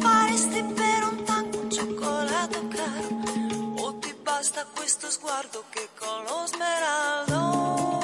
faresti per un tanto un cioccolato caro? O ti basta questo sguardo che con lo smeraldo?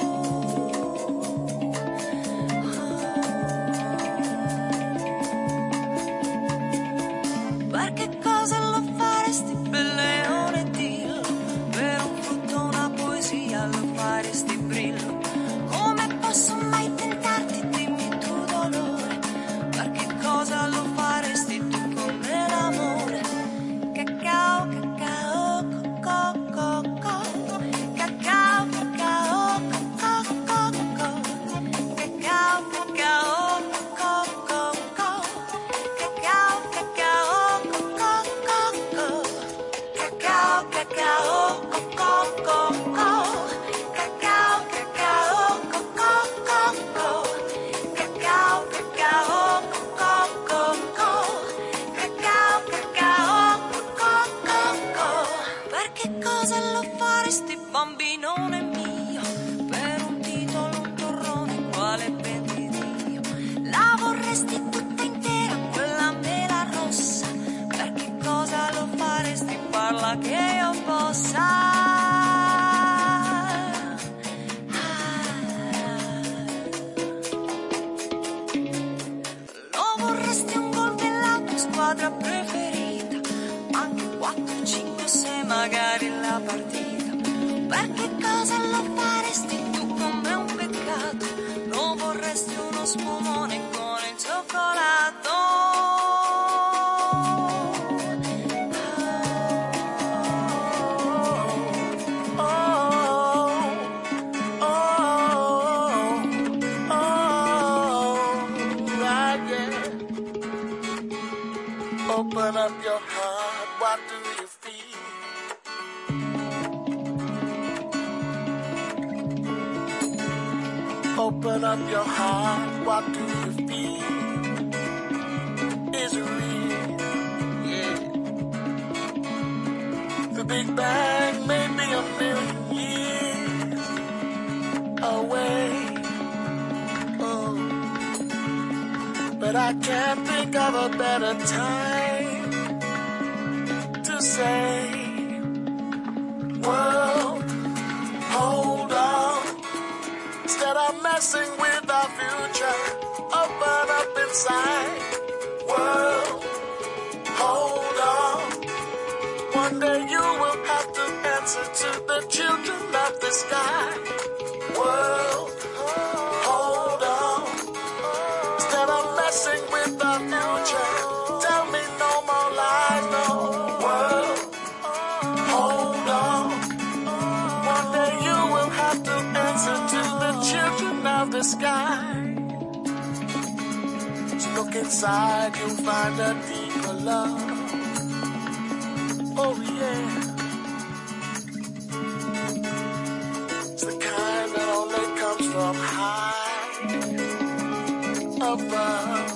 Per che cosa lo faresti per leone e dillo? Per un frutto, una poesia lo faresti brillo? Come posso mai tentarti, dimmi tu dolore? Per che cosa lo faresti tu con me l'amore? Cacao, cacao, coco, coco. Cacao, cacao, coco, coco. Cacao, cacao, coco, coco. Cacao, cacao, coco, coco. Cacao, cacao, coco, coco. Cacao, cacao, coco, coco. Cacao, cacao, coco, coco. Cacao, cacao, coco, coco. Per che cosa lo faresti, bambinone mio? Per un titolo, un torrone, quale vendi Dio? La vorresti tutta intera, quella mela rossa? Per che cosa lo faresti? Parla che io possa. Lo vorresti un gol della tua squadra preferita? Anche 4, 5, 6 magari la partita. Per che cosa lo faresti tu come un peccato? Lo vorresti uno spumone con il cioccolato? Right, yeah. Open up your heart, what do you feel? Open up your heart, what do you feel? Is it real? Yeah. The Big Bang may be a million years away. Oh, but I can't think of a better time to say, world, hold on. Instead of messing with our future, open up inside. World, hold on. One day you will have to answer to the children of the sky. World, hold on. Instead of messing with our future, tell me no more lies, no. World, hold on. One day you will have to answer to the children of the sky. So look inside, you'll find a deeper love. Oh yeah. It's the kind that only comes from high above.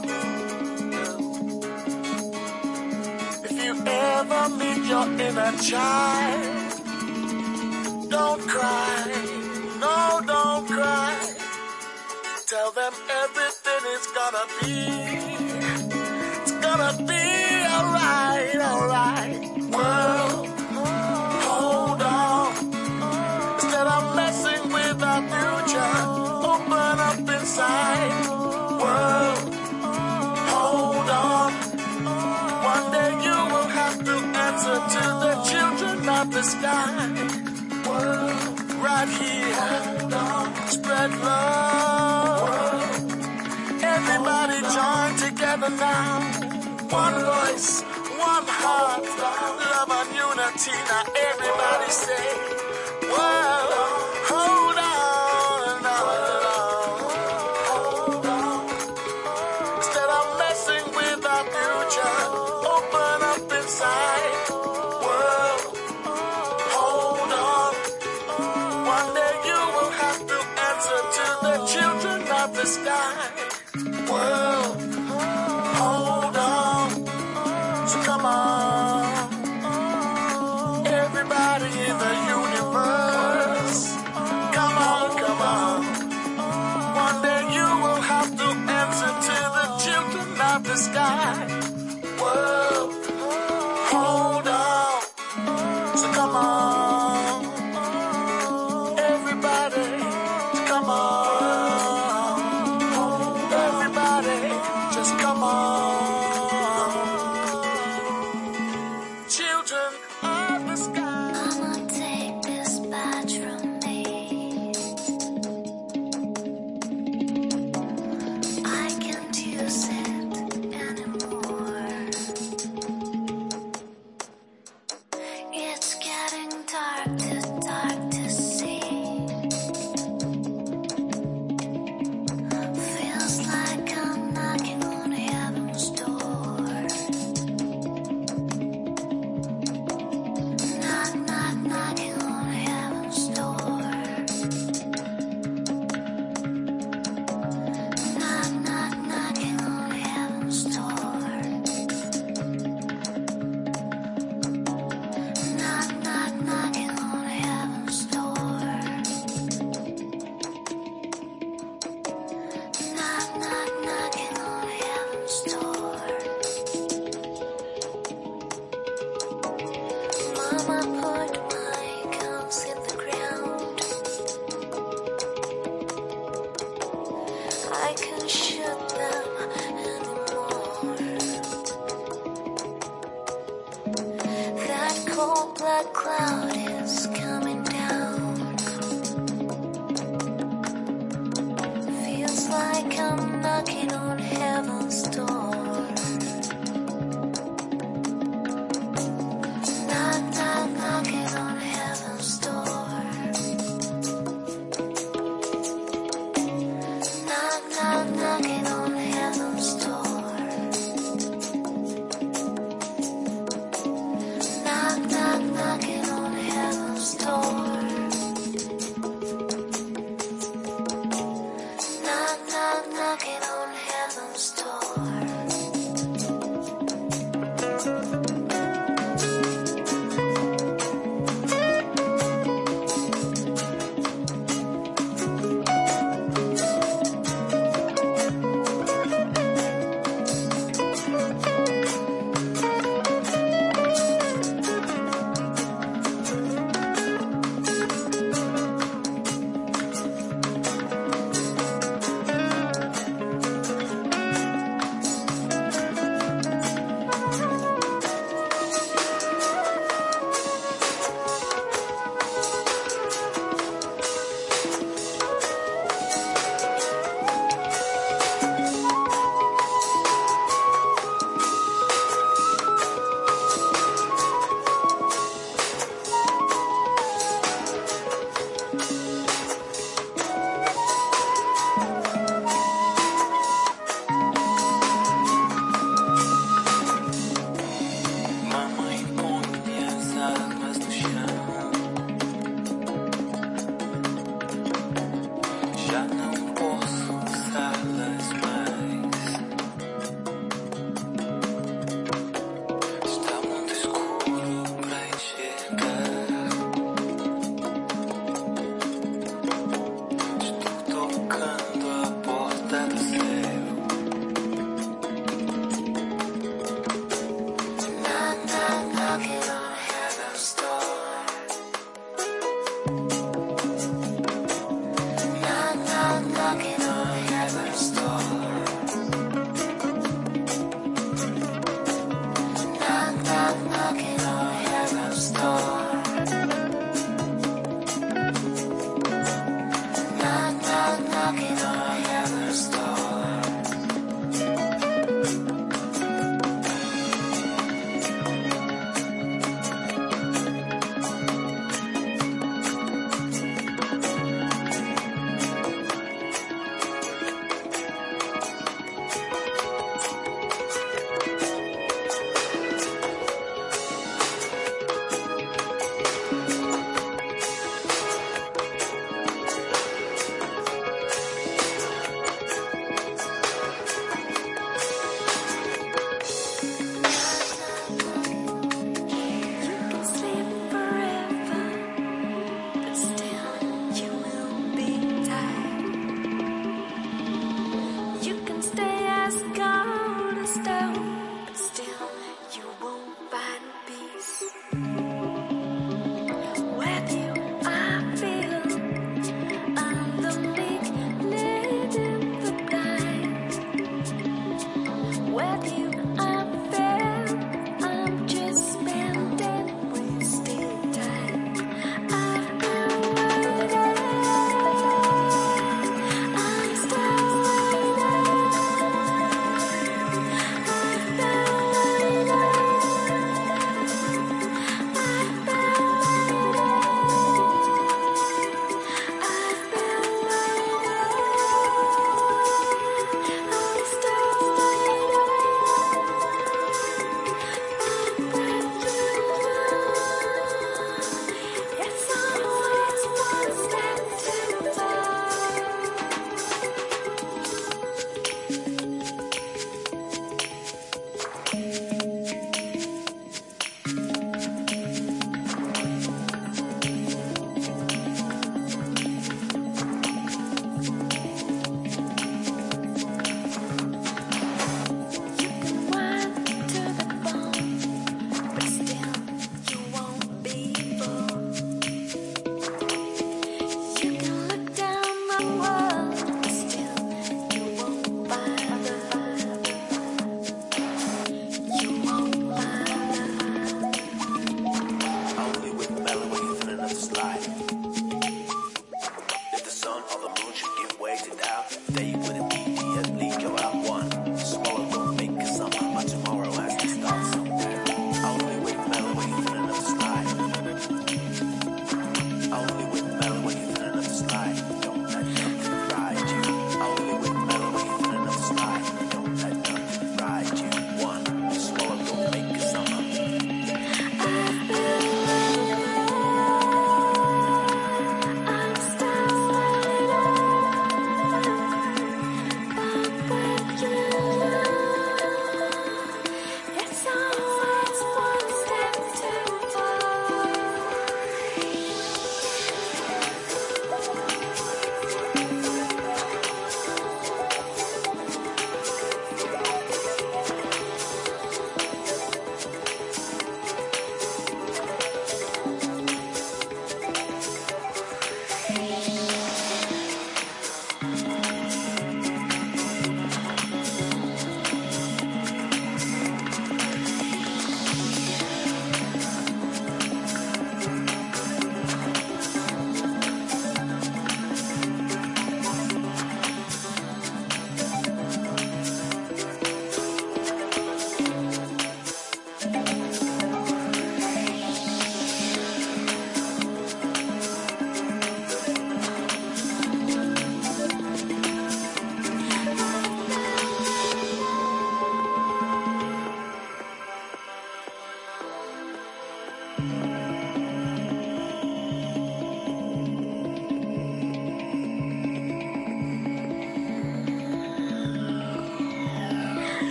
If you ever meet your inner child, don't cry, no, don't cry. Tell them everything is gonna be, it's gonna be alright, alright. World, hold on. Instead of messing with our future, open up inside. World, hold on. One day you will have to answer to the children of the sky. World, right here, spread love. Everybody join together now. One voice, one heart, love and unity. Now everybody say, world, hold on, hold on. Instead of messing with our future, open up inside. World, hold on. One day you will have to answer to the children of the sky. World, hold on. So come on, everybody in the universe. Come on, come on. One day you will have to answer to the children of the sky. World, Children of the sky. Mama, take this badge from me. I can't use it anymore. It's getting dark to see. Feels like I'm knocking on heaven's door. Knock, knock, knocking on heaven's door. Knock, knock, knocking on heaven's door. Knock, knock, knocking on heaven's door. Knock, knock, knocking on heaven's door. Mama put my guns in the ground. I can't shoot them anymore. That cold black cloud is coming down. Feels like I'm knocking on heaven's door. Knock, knock, knocking on heaven's door. Knock, knock, knocking on heaven's door. Knock, knock, knocking on heaven's door.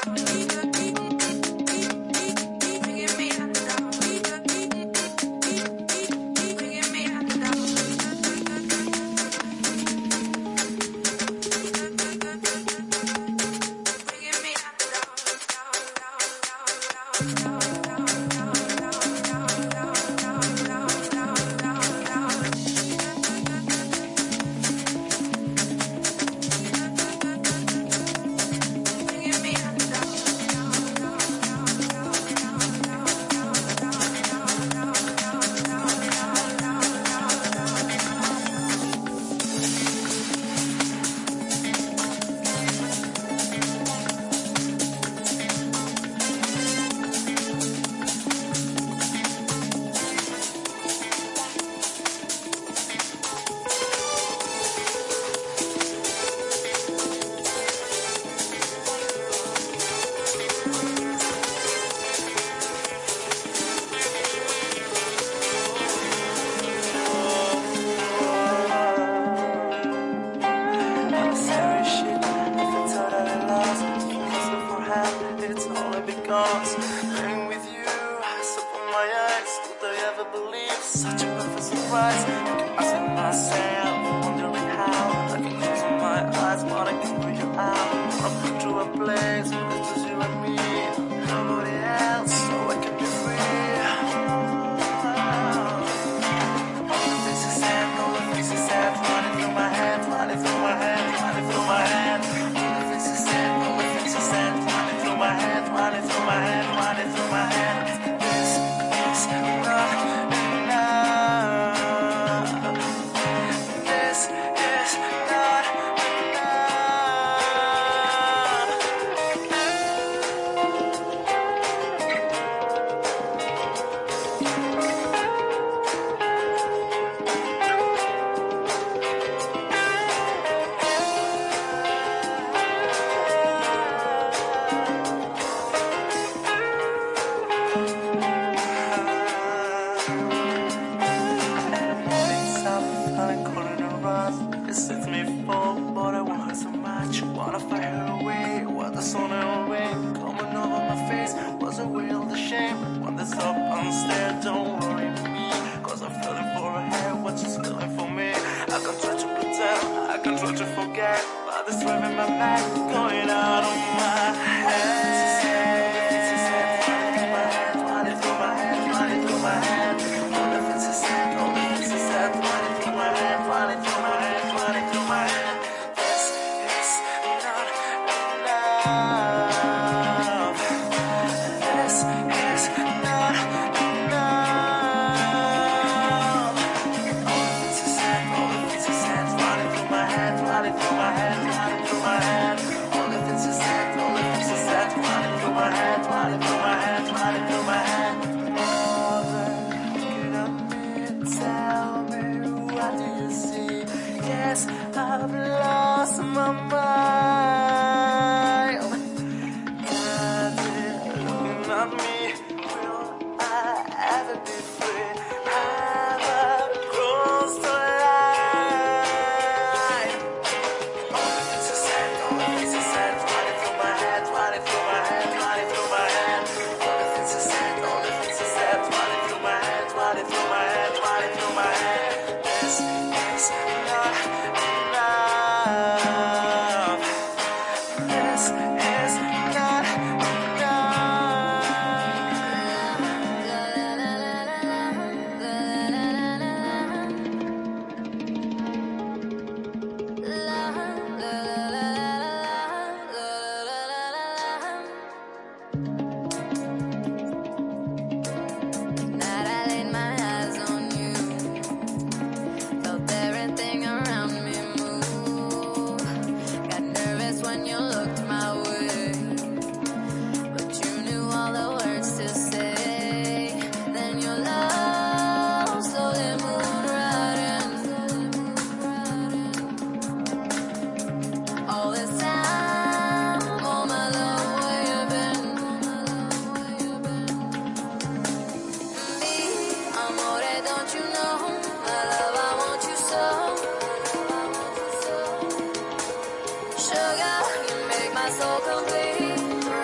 Sugar, you make my soul complete. Wrap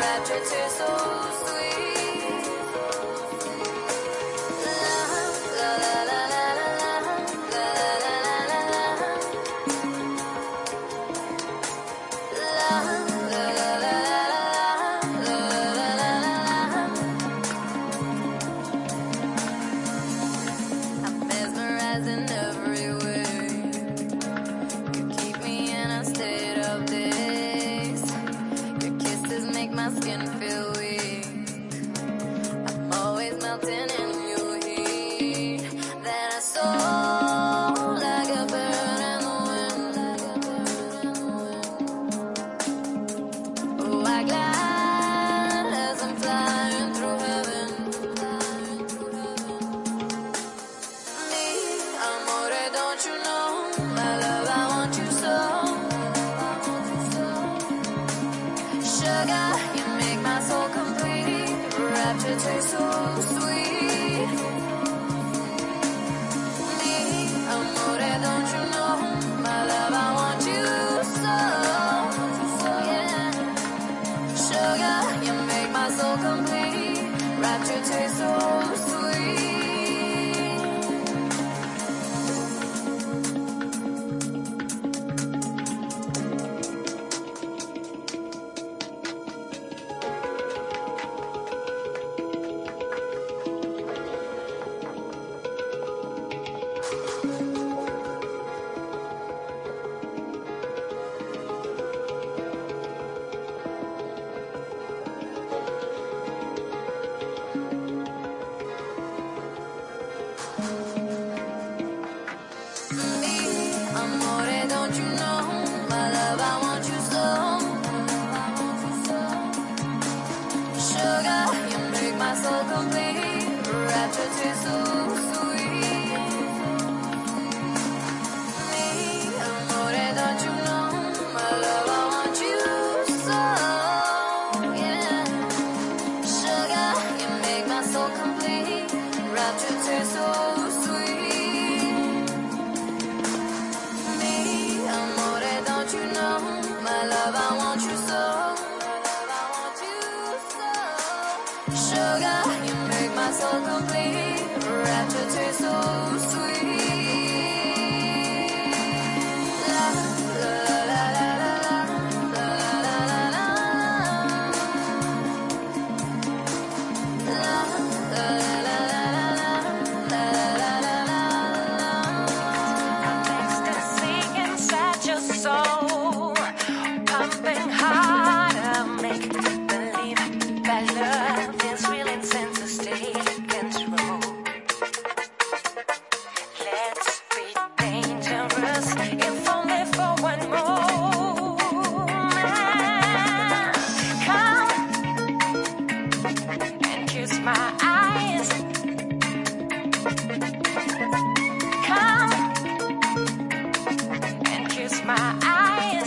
taste so sweet. La la la la la la la la la la la. La la la la la la la la. I'm mesmerized in every way. You keep me in a state of daze. Your kisses make my skin feel weak. I'm always melting in your heat. Then I soar like a bird in the wind. Oh, I glide as I'm flying through heaven. Me, amore, don't you know? My love, I want you so. Sugar, you make my soul complete. Rapture tastes so sweet. Me, amore, don't you know? My love, I want you so. Yeah. Sugar, you make my soul complete. Rapture tastes so sweet. Me, amore, don't you know? My love, I want you so. Sugar, you make my soul complete. Rapture tastes so sweet. Me, amore, don't you know? My love, I want you so. Yeah. Sugar, you make my soul complete. Rapture tastes so sweet. Me, amore, don't you know? My love, I want you so. Sugar, you make my soul complete. Rapture tastes so sweet. La la la la la la la la la. La la la la la la la la. Ecstasy inside your soul, pumping harder, make believe that love is real and center state control. Let's be dangerous, if only for one moment. Come and kiss my eyes. Come and kiss my eyes.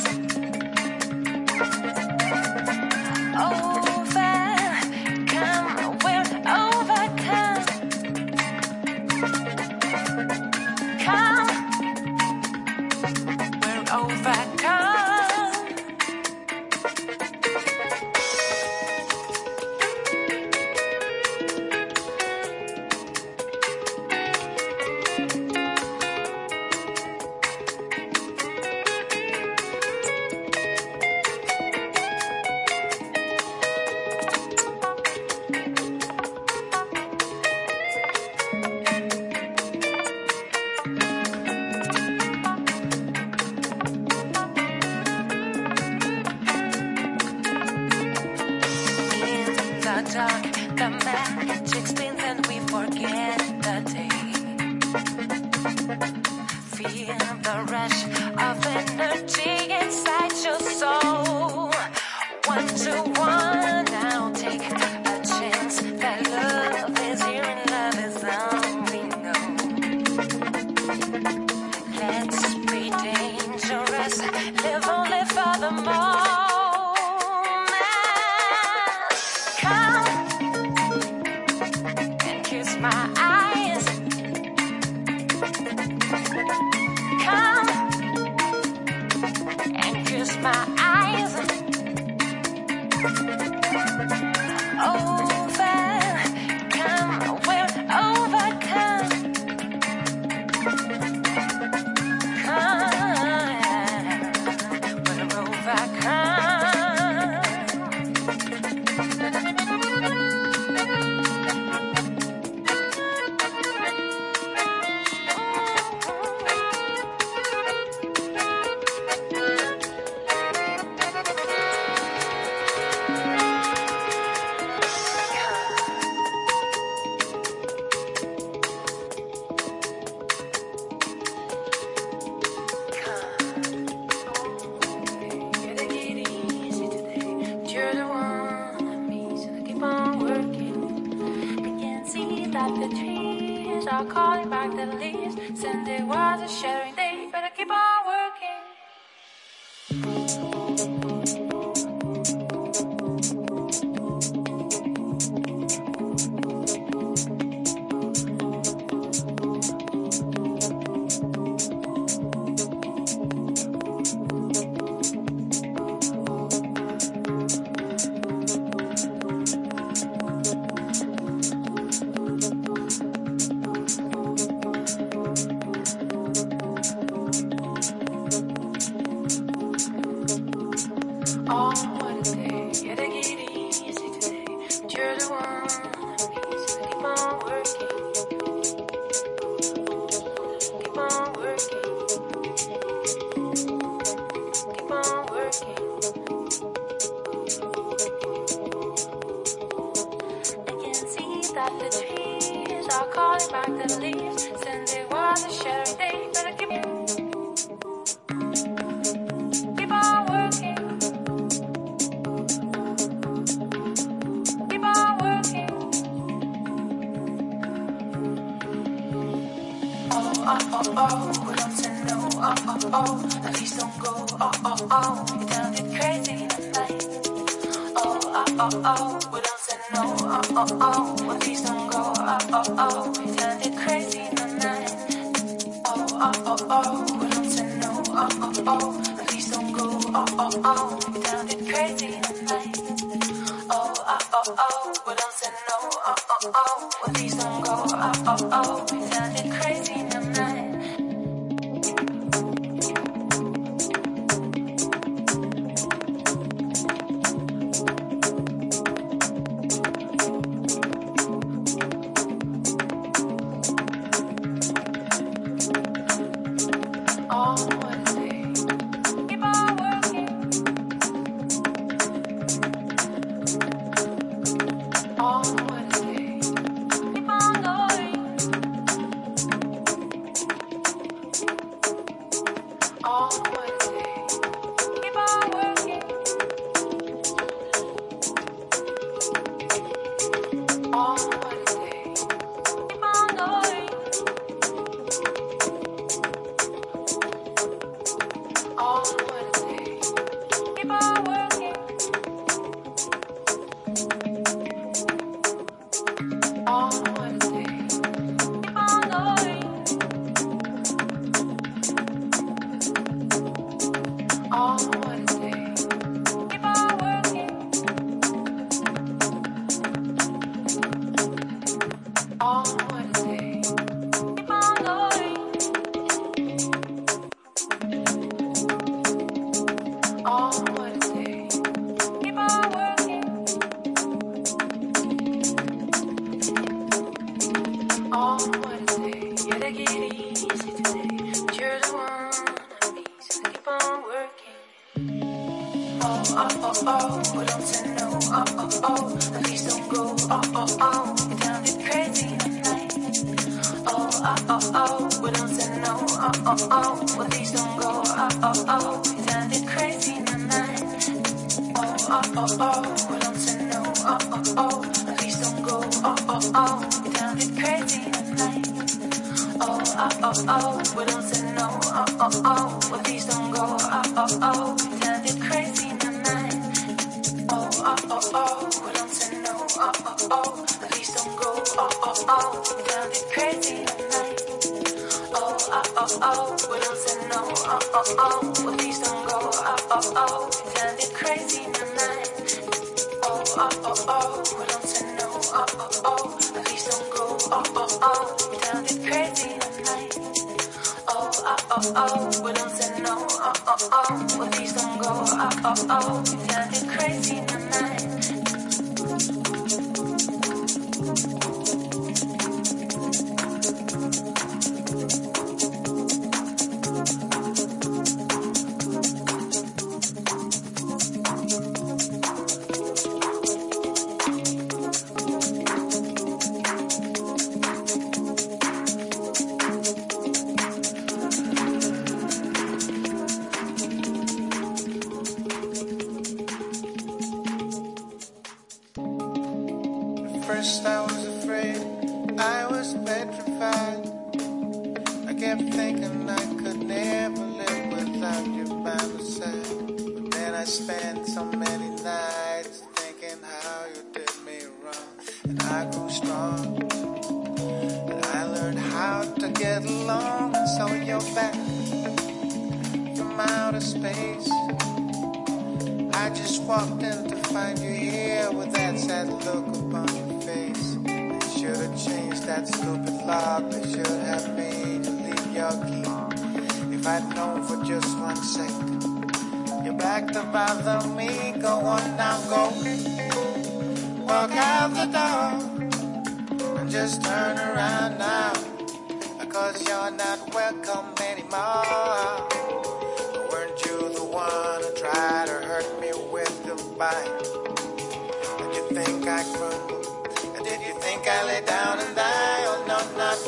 Overcome, we're overcome. Come, we're overcome. Dark, the magic spins and we forget the day. Feel the rush of energy inside your soul. 1 to 1, now take a chance that love is here and love is all we know. Let's be dangerous, live only for the moment. Come and kiss my eyes. Come and kiss my eyes. Crazy in my mind. Oh, oh, oh, oh, oh, we don't say no, oh, oh, oh, well please don't go, oh, oh, oh, you drive me crazy in my mind. First I was afraid, I was petrified. I kept thinking I could never live without you by my side. But then I spent so many nights thinking how you did me wrong. And I grew strong, and I learned how to get along. And so you're back from outer space. I just walked in to find you here with that sad look upon your face. They should have changed that stupid lock. They should have made you leave your key. If I'd known for just 1 second you're back to bother me, go on now, go. Walk out the door and just turn around now, because you're not welcome anymore. Weren't you the one who tried to hurt me with goodbye? Did you think I crumbled? And did you think I lay down and die? Oh no, not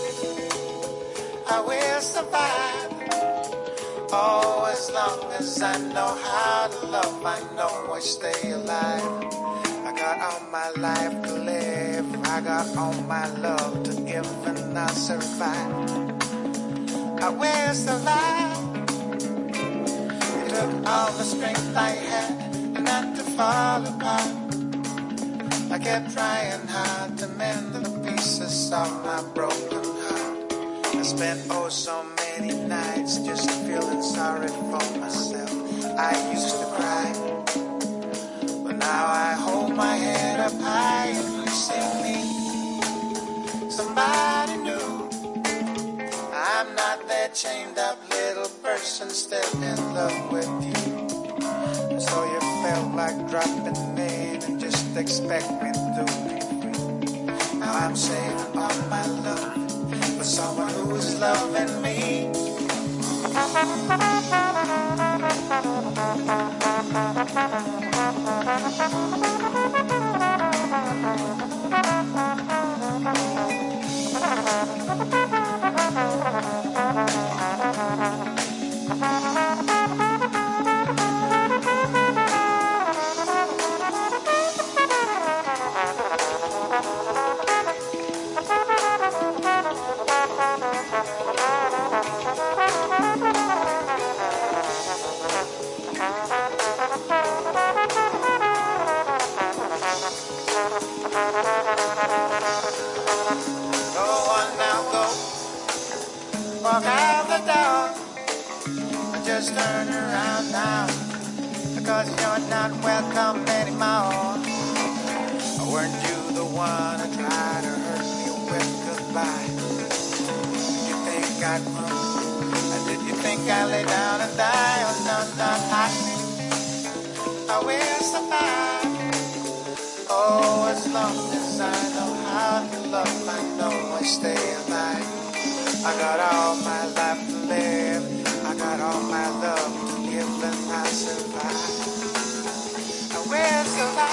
I will survive. Oh, as long as I know how to love, I know I stay alive. I got all my life to live, I got all my love to give, and I'll survive. I will survive. It took all the strength I had not to fall apart. I kept trying hard to mend the pieces of my broken heart. I spent oh so many nights just feeling sorry for myself. I used to cry, but now I hold my head up high and you see me, somebody new. I'm not that chained up little person still in love with you. So you felt like dropping in and just expect me to be free. Now I'm saving all my love for someone who's loving me. Walk out the door, just turn around now, because you're not welcome anymore. Weren't you the one who tried to hurt me with goodbye? Did you think I'd run? Or did you think I'd lay down and die? Oh no, I will survive. Oh, as long as I know how to love, I know I stay alive. I got all my life to live, I got all my love to give, and I survive. I will survive.